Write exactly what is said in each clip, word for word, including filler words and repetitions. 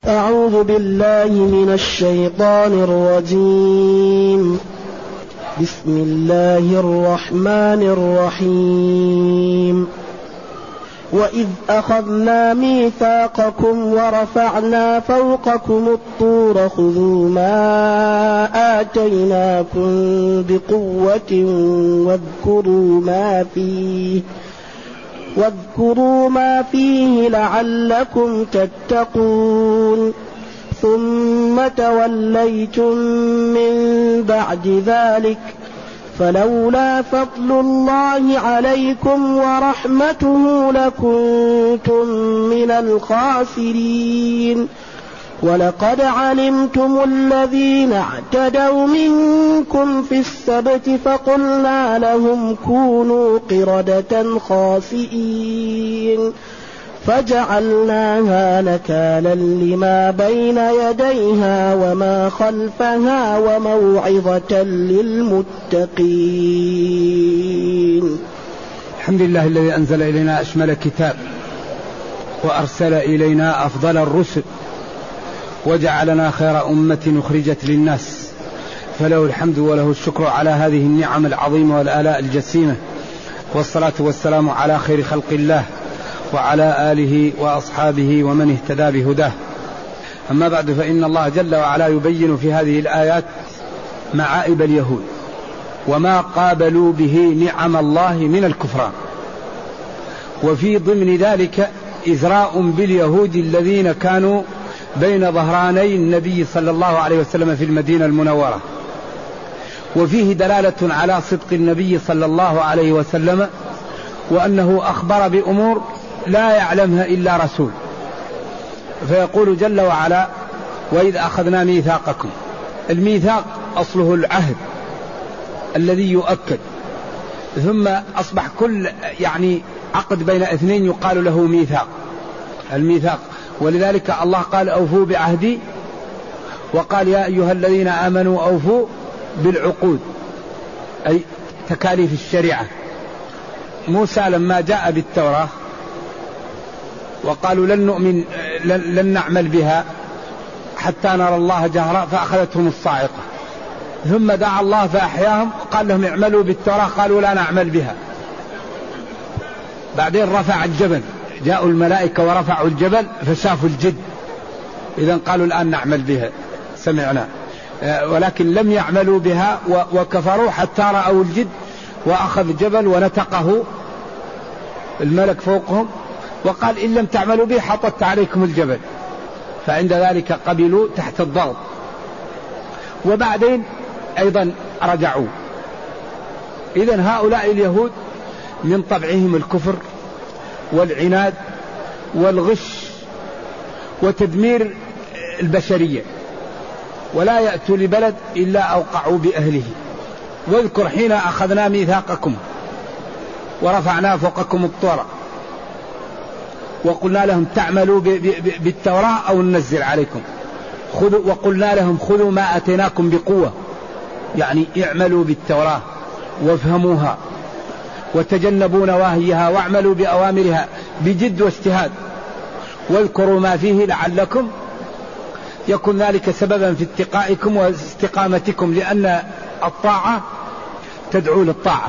أعوذ بالله من الشيطان الرجيم. بسم الله الرحمن الرحيم. وإذ أخذنا ميثاقكم ورفعنا فوقكم الطور خذوا ما آتيناكم بقوة واذكروا ما فيه واذكروا ما فيه لعلكم تتقون. ثم توليتم من بعد ذلك فلولا فضل الله عليكم ورحمته لكنتم من الخاسرين. ولقد علمتم الذين اعتدوا منكم في السبت فقلنا لهم كونوا قردة خاسئين فجعلناها نكالا لما بين يديها وما خلفها وموعظة للمتقين. الحمد لله الذي أنزل إلينا أشمل كتاب وأرسل إلينا أفضل الرسل وجعلنا خير أمة أخرجت للناس، فله الحمد وله الشكر على هذه النعم العظيمة والآلاء الجسيمة، والصلاة والسلام على خير خلق الله وعلى آله وأصحابه ومن اهتدى بهداه. أما بعد، فإن الله جل وعلا يبين في هذه الآيات معائب اليهود وما قابلوا به نعم الله من الكفران، وفي ضمن ذلك إزراء باليهود الذين كانوا بين ظهراني النبي صلى الله عليه وسلم في المدينة المنورة، وفيه دلالة على صدق النبي صلى الله عليه وسلم وأنه أخبر بأمور لا يعلمها إلا رسول. فيقول جل وعلا: وإذ أخذنا ميثاقكم. الميثاق أصله العهد الذي يؤكد، ثم أصبح كل يعني عقد بين اثنين يقال له ميثاق. الميثاق، ولذلك الله قال: أوفوا بعهدي، وقال: يا أيها الذين آمنوا أوفوا بالعقود، أي تكاليف الشريعة. موسى لما جاء بالتوراة وقالوا لن نؤمن لن نعمل بها حتى نرى الله جهرا فأخذتهم الصاعقة، ثم دعا الله فأحياهم قال لهم اعملوا بالتوراة، قالوا لا نعمل بها. بعدين رفع الجبل، جاءوا الملائكة ورفعوا الجبل فشافوا الجد، إذن قالوا الآن نعمل بها، سمعنا، ولكن لم يعملوا بها وكفروا حتى رأوا الجد، وأخذ الجبل ونتقه الملك فوقهم وقال: إن لم تعملوا به حطت عليكم الجبل. فعند ذلك قبلوا تحت الضغط، وبعدين أيضا رجعوا. إذن هؤلاء اليهود من طبعهم الكفر والعناد والغش وتدمير البشرية، ولا يأتوا لبلد إلا أوقعوا بأهله. واذكر حين أخذنا ميثاقكم ورفعنا فوقكم الطور وقلنا لهم تعملوا بالتوراة أو ننزل عليكم، خذوا، وقلنا لهم خذوا ما أتيناكم بقوة، يعني اعملوا بالتوراة وافهموها وتجنبوا نواهيها واعملوا بأوامرها بجد واجتهاد، واذكروا ما فيه لعلكم يكون ذلك سببا في اتقائكم واستقامتكم، لأن الطاعة تدعو للطاعة.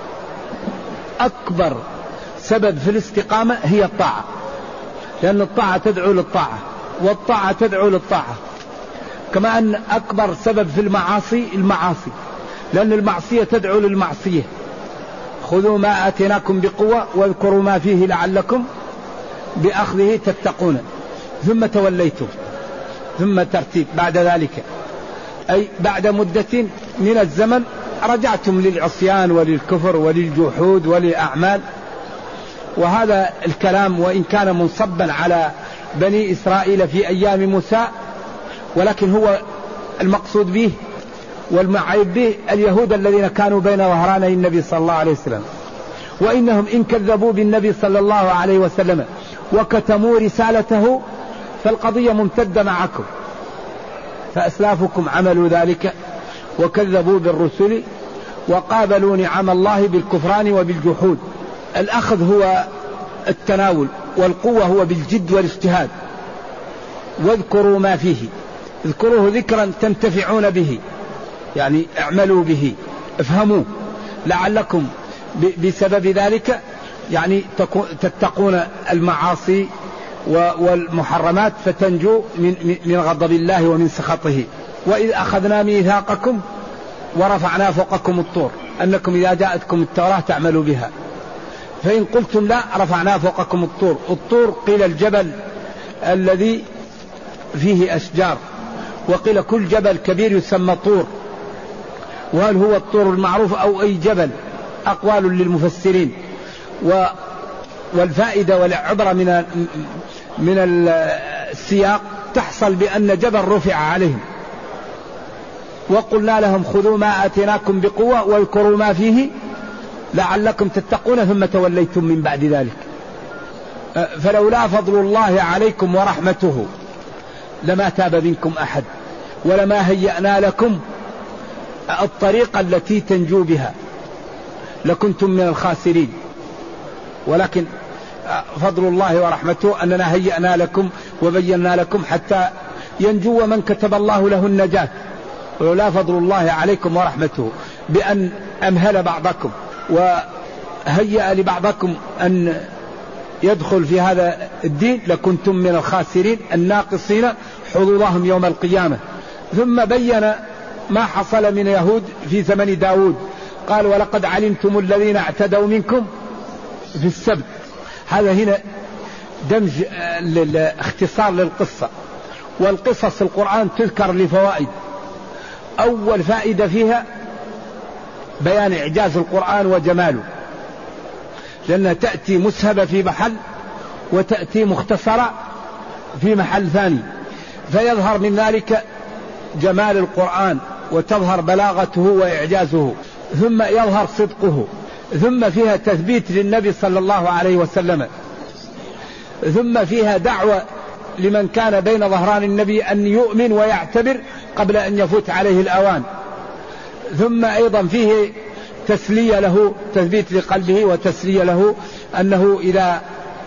أكبر سبب في الاستقامة هي الطاعة، لأن الطاعة تدعو للطاعة والطاعة تدعو للطاعة. كما أن أكبر سبب في المعاصي المعاصي، لأن المعصية تدعو للمعصية. خذوا ما آتيناكم بقوة واذكروا ما فيه لعلكم بأخذه تتقون. ثم توليتم، ثم ترتيب بعد ذلك، أي بعد مدة من الزمن رجعتم للعصيان وللكفر وللجحود وللأعمال. وهذا الكلام وإن كان منصبا على بني إسرائيل في أيام موسى، ولكن هو المقصود به والمعيب به اليهود الذين كانوا بين ظهراني النبي صلى الله عليه وسلم، وإنهم إن كذبوا بالنبي صلى الله عليه وسلم وكتموا رسالته فالقضية ممتدة معكم. فأسلافكم عملوا ذلك وكذبوا بالرسل وقابلوا نعم الله بالكفران وبالجحود. الأخذ هو التناول، والقوة هو بالجد والاجتهاد. واذكروا ما فيه، اذكروه ذكرا تنتفعون به، يعني اعملوا به، افهموا لعلكم بسبب ذلك يعني تتقون المعاصي والمحرمات فتنجو من غضب الله ومن سخطه. وإذ أخذنا ميثاقكم ورفعنا فوقكم الطور أنكم إذا جاءتكم التوراة تعملوا بها، فإن قلتم لا رفعنا فوقكم الطور. الطور قيل الجبل الذي فيه أشجار، وقيل كل جبل كبير يسمى طور، وهل هو الطور المعروف أو أي جبل؟ أقوال للمفسرين. والفائدة والعبرة من من السياق تحصل بأن جبل رفع عليهم. وقلنا لهم خذوا ما آتيناكم بقوة واذكروا ما فيه لعلكم تتقون ثم توليتم من بعد ذلك. فلولا فضل الله عليكم ورحمته لما تاب منكم أحد ولما هيأنا لكم الطريقة التي تنجو بها لكنتم من الخاسرين. ولكن فضل الله ورحمته أننا هيأنا لكم وبينا لكم حتى ينجو من كتب الله له النجاة. ولولا فضل الله عليكم ورحمته بأن أمهل بعضكم وهيأ لبعضكم أن يدخل في هذا الدين لكنتم من الخاسرين الناقصين حظوظهم يوم القيامة. ثم بين ما حصل من يهود في زمن داود، قال ولقد علمتم الذين اعتدوا منكم في السبت. هذا هنا دمج اختصار للقصة، والقصص القرآن تذكر لفوائد. أول فائدة فيها بيان إعجاز القرآن وجماله، لأنها تأتي مسهبة في محل وتأتي مختصرة في محل ثاني، فيظهر من ذلك جمال القرآن وتظهر بلاغته وإعجازه، ثم يظهر صدقه، ثم فيها تثبيت للنبي صلى الله عليه وسلم، ثم فيها دعوة لمن كان بين ظهران النبي أن يؤمن ويعتبر قبل أن يفوت عليه الأوان، ثم أيضا فيه تسلية له، تثبيت لقلبه وتسلية له أنه إذا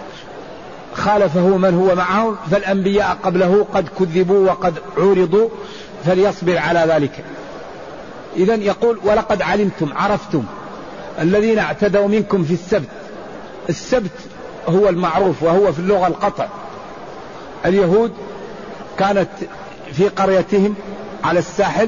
خالفه من هو معه فالأنبياء قبله قد كذبوا وقد عورضوا فليصبر على ذلك. إذن يقول ولقد علمتم، عرفتم الذين اعتدوا منكم في السبت. السبت هو المعروف وهو في اللغة القطع. اليهود كانت في قريتهم على الساحل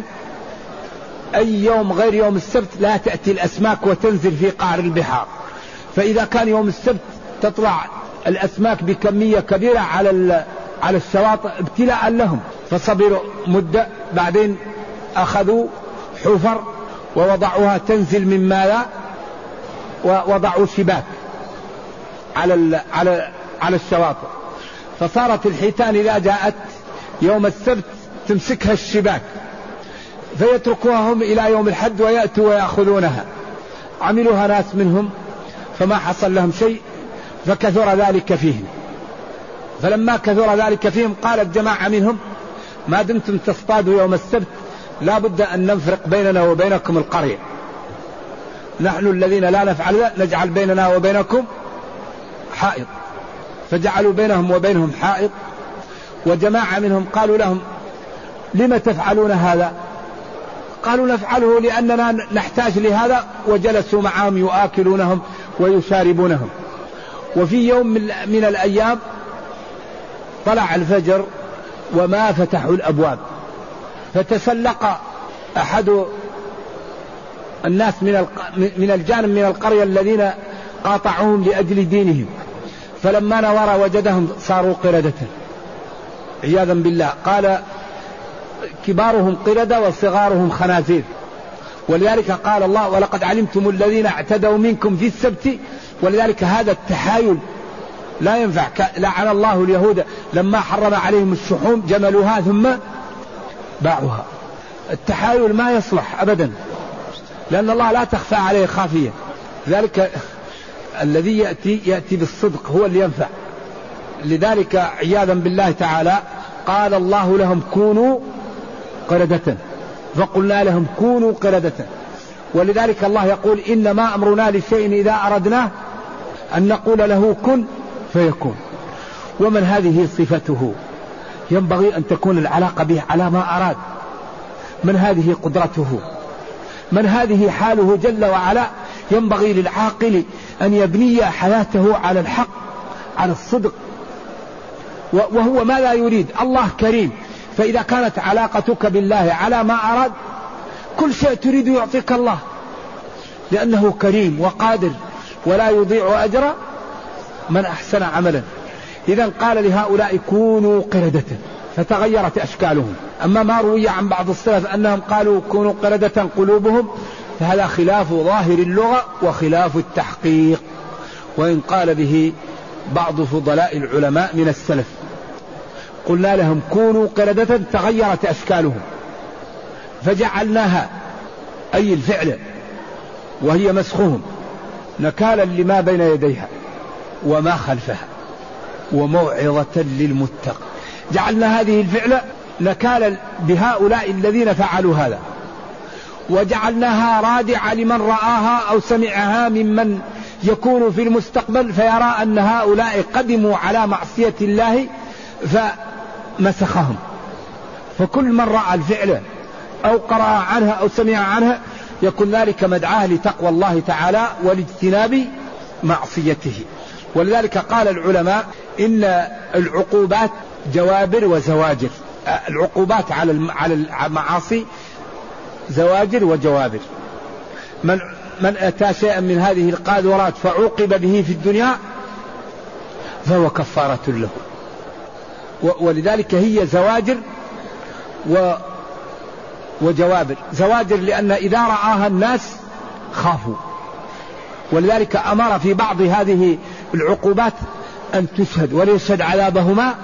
أي يوم غير يوم السبت لا تأتي الأسماك وتنزل في قعر البحار، فإذا كان يوم السبت تطلع الأسماك بكمية كبيرة على على الشواطئ ابتلاء لهم، فصبروا مدة، بعدين أخذوا حفر ووضعوها تنزل من ماء ووضعوا شباك على على على الشواطئ، فصارت الحيتان إذا جاءت يوم السبت تمسكها الشباك فيتركوها هم إلى يوم الحد ويأتوا ويأخذونها. عملوها ناس منهم فما حصل لهم شيء فكثر ذلك فيهم. فلما كثر ذلك فيهم قالت جماعة منهم ما دمتم تصطادوا يوم السبت لا بد أن نفرق بيننا وبينكم القرية، نحن الذين لا نفعل ذلك نجعل بيننا وبينكم حائط. فجعلوا بينهم وبينهم حائط. وجماعة منهم قالوا لهم لم تفعلون هذا؟ قالوا نفعله لأننا نحتاج لهذا، وجلسوا معهم يؤكلونهم ويشاربونهم. وفي يوم من الأيام طلع الفجر وما فتحوا الأبواب، فتسلق أحد الناس من من الجانب من القرية الذين قاطعوهم لأجل دينهم، فلما نظر وجدهم صاروا قردة عياذا بالله. قال كبارهم قردة وصغارهم خنازير. ولذلك قال الله ولقد علمتم الذين اعتدوا منكم في السبت. ولذلك هذا التحايل لا ينفع. لعن الله اليهود لما حرم عليهم الشحوم جملوها ثم باعوها. التحايل ما يصلح أبدا، لأن الله لا تخفى عليه خافية. ذلك الذي يأتي يأتي بالصدق هو اللي ينفع. لذلك عياذا بالله تعالى قال الله لهم كونوا قردة، فقلنا لهم كونوا قردة. ولذلك الله يقول إنما أمرنا لشيء إذا أردناه أن نقول له كن فيكون. ومن هذه صفته ينبغي أن تكون العلاقة به على ما أراد. من هذه قدرته، من هذه حاله جل وعلا. ينبغي للعاقل أن يبني حياته على الحق، على الصدق، وهو ما لا يريد. الله كريم، فإذا كانت علاقتك بالله على ما أراد كل شيء تريد يعطيك الله، لأنه كريم وقادر ولا يضيع أجر من أحسن عملا. إذن قال لهؤلاء كونوا قردة فتغيرت أشكالهم. أما ما روي عن بعض السلف أنهم قالوا كونوا قردة قلوبهم، فهذا خلاف ظاهر اللغة وخلاف التحقيق، وإن قال به بعض فضلاء العلماء من السلف. قلنا لهم كونوا قردة تغيرت أشكالهم فجعلناها، أي الفعل وهي مسخهم، نكالا لما بين يديها وما خلفها وموعظة للمتق. جعلنا هذه الفعل نكالا بهؤلاء الذين فعلوا هذا، وجعلناها رادعة لمن رآها أو سمعها ممن يكون في المستقبل فيرى أن هؤلاء قدموا على معصية الله فمسخهم. فكل من رأى الفعل أو قرأ عنها أو سمع عنها يكون ذلك مدعاه لتقوى الله تعالى والاجتناب معصيته. ولذلك قال العلماء إن العقوبات جوابر وزواجر. العقوبات على على المعاصي زواجر وجوابر. من من أتى شيئا من هذه القاذورات فعوقب به في الدنيا فهو كفارة له. ولذلك هي زواجر و وجوابر. زواجر لأن إذا رآها الناس خافوا، ولذلك أمر في بعض هذه العقوبات أن تشهد وليشهد عذابهما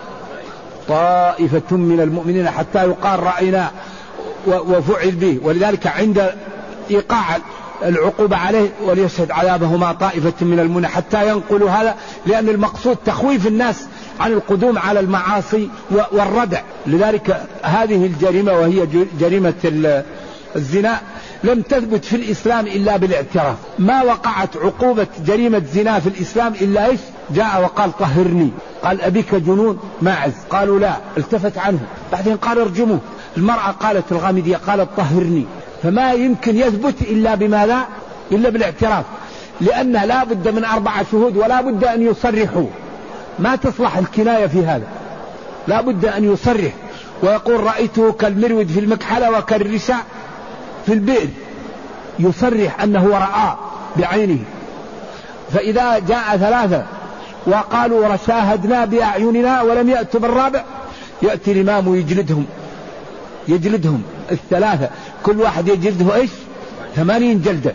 طائفة من المؤمنين حتى يقال رأينا وفعل به. ولذلك عند إيقاع العقوبة عليه وليشهد عذابهما طائفة من المؤمنين حتى ينقلوا هذا، لأن المقصود تخويف الناس عن القدوم على المعاصي والردع. لذلك هذه الجريمة وهي جريمة الزنا لم تثبت في الإسلام إلا بالاعتراف. ما وقعت عقوبة جريمة زنا في الإسلام إلا إيش؟ جاء وقال طهرني، قال أبيك جنون ماعز، قالوا لا، التفت عنه، بعدين قال ارجموه. المرأة قالت الغامدية قالت طهرني. فما يمكن يثبت إلا بماذا؟ إلا بالاعتراف، لأن لا بد من أربعة شهود ولا بد أن يصرحوا. ما تصلح الكناية في هذا، لا بد أن يصرح ويقول رأيته كالمرود في المكحلة وكالرشاء في البئر، يصرح أنه رأى بعينه. فإذا جاء ثلاثة وقالوا شاهدنا بأعيننا ولم يأتوا بالرابع، يأتي الإمام ويجلدهم، يجلدهم الثلاثة، كل واحد يجلده إيش؟ ثمانين جلدة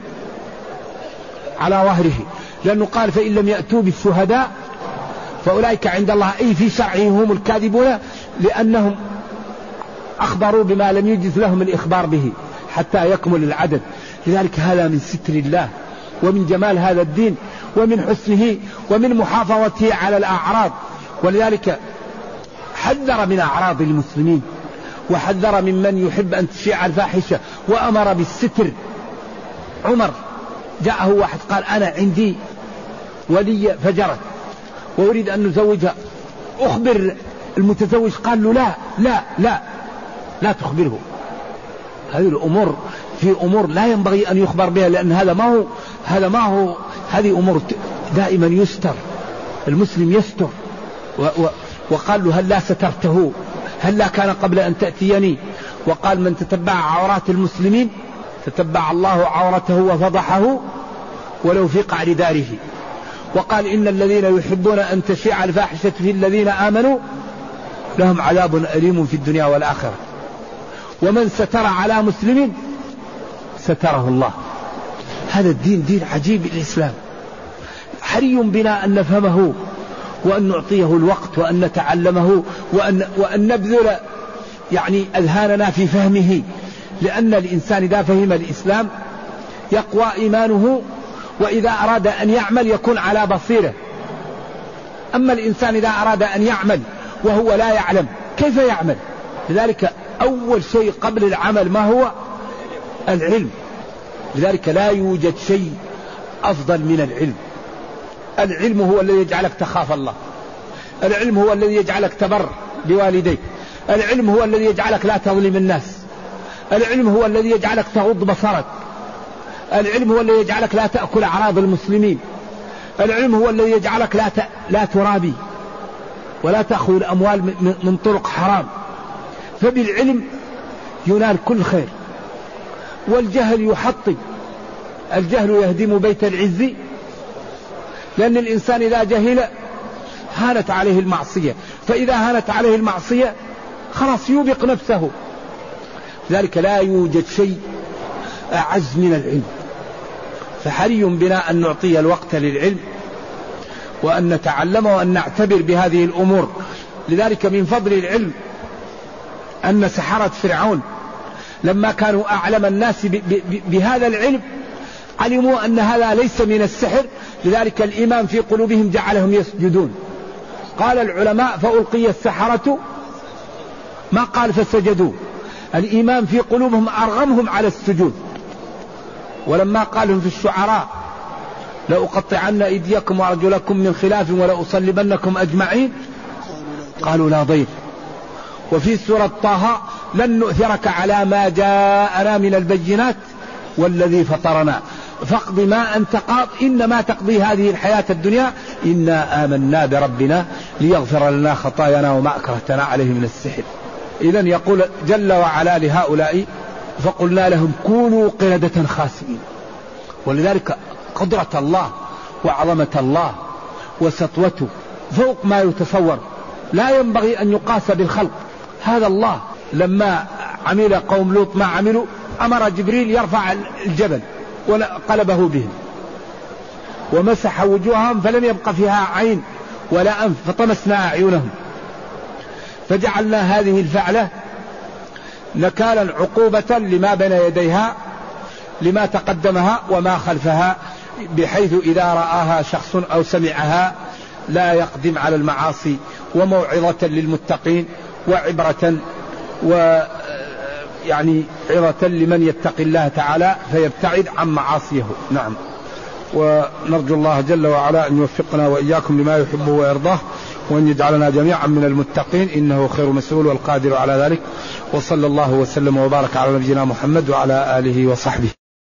على ظهره، لأنه قال فإن لم يأتوا بالشهداء فأولئك عند الله، أي في شرعه هم الكاذبون، لأنهم أخبروا بما لم يجز لهم الإخبار به حتى يكمل العدد. لذلك هذا من ستر الله ومن جمال هذا الدين ومن حسنه ومن محافظته على الأعراض. ولذلك حذر من أعراض المسلمين وحذر ممن يحب أن تشيع الفاحشة وأمر بالستر. عمر جاءه واحد قال أنا عندي ولي فجرت وأريد أن نزوجها، أخبر المتزوج، قال له لا لا لا لا تخبره. هذه الأمور في أمور لا ينبغي أن يخبر بها، لأن هذا ما هو هذا ما هو هذه أمور دائما يستر، المسلم يستر. و و وقال له هل لا سترته، هل لا كان قبل أن تأتيني؟ وقال من تتبع عورات المسلمين تتبع الله عورته وفضحه ولو في قعر داره. وقال إن الذين يحبون أن تشيع الفاحشة في الذين آمنوا لهم عذاب أليم في الدنيا والآخرة. ومن ستر على مسلم ستره الله. هذا الدين دين عجيب الإسلام، حري بنا أن نفهمه وأن نعطيه الوقت وأن نتعلمه وأن, وأن نبذل يعني أذهاننا في فهمه، لأن الإنسان إذا فهم الإسلام يقوى إيمانه، وإذا أراد أن يعمل يكون على بصيرة. أما الإنسان إذا أراد أن يعمل وهو لا يعلم كيف يعمل؟ لذلك أول شيء قبل العمل ما هو؟ العلم. لذلك لا يوجد شيء أفضل من العلم. العلم هو الذي يجعلك تخاف الله، العلم هو الذي يجعلك تبر بوالديك. العلم هو الذي يجعلك لا تظلم الناس. العلم هو الذي يجعلك تغض بصرك. العلم هو الذي يجعلك لا تأكل أعراض المسلمين. العلم هو الذي يجعلك لا ت... لا ترابي ولا تأخذ الأموال من... من طرق حرام. فبالعلم ينال كل خير. والجهل يحطم. الجهل يهدم بيت العز، لأن الإنسان إذا جهل هانت عليه المعصية، فإذا هانت عليه المعصية خلاص يوبق نفسه. لذلك لا يوجد شيء أعز من العلم. فحري بنا أن نعطي الوقت للعلم وأن نتعلم وأن نعتبر بهذه الأمور. لذلك من فضل العلم أن سحرة فرعون لما كانوا أعلم الناس بهذا العلم علموا أن هذا ليس من السحر، لذلك الإيمان في قلوبهم جعلهم يسجدون. قال العلماء فألقي السحرة، ما قال فسجدوا. الإيمان في قلوبهم أرغمهم على السجود. ولما قالهم في الشعراء لأقطعن أيديكم وأرجلكم من خلاف ولأصلبنكم أجمعين قالوا لا ضير. وفي سورة طه لن نؤثرك على ما جاءنا من البينات والذي فطرنا فاقض ما أنت قاض إنما تقضي هذه الحياة الدنيا إنا آمنا بربنا ليغفر لنا خطايانا وما أكرهتنا عليه من السحر. إذن يقول جل وعلا لهؤلاء فقلنا لهم كونوا قردة خاسئين. ولذلك قدرة الله وعظمة الله وسطوته فوق ما يتصور، لا ينبغي أن يقاس بالخلق. هذا الله لما عمل قوم لوط ما عملوا أمر جبريل يرفع الجبل وقلبه بهم ومسح وجوههم فلم يبق فيها عين ولا أنف فطمسنا أعينهم. فجعلنا هذه الفعلة نكالا عقوبة لما بين يديها لما تقدمها وما خلفها، بحيث إذا رآها شخص أو سمعها لا يقدم على المعاصي، وموعظة للمتقين وعبرة ويعني عظة لمن يتقي الله تعالى فيبتعد عن معاصيه. نعم. ونرجو الله جل وعلا أن يوفقنا وإياكم لما يحبه ويرضاه وأن يجعلنا جميعا من المتقين إنه خير مسؤول والقادر على ذلك. وصلى الله وسلم وبارك على نبينا محمد وعلى آله وصحبه.